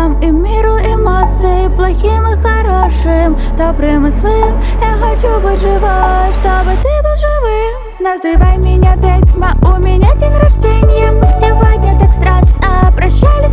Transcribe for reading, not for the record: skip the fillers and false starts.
вам и миру эмоций, плохим и хорошим, добрым и злым. Я хочу быть живой, чтобы ты был живым. Называй меня ведьма, у меня день рождения. Мы сегодня так страстно прощались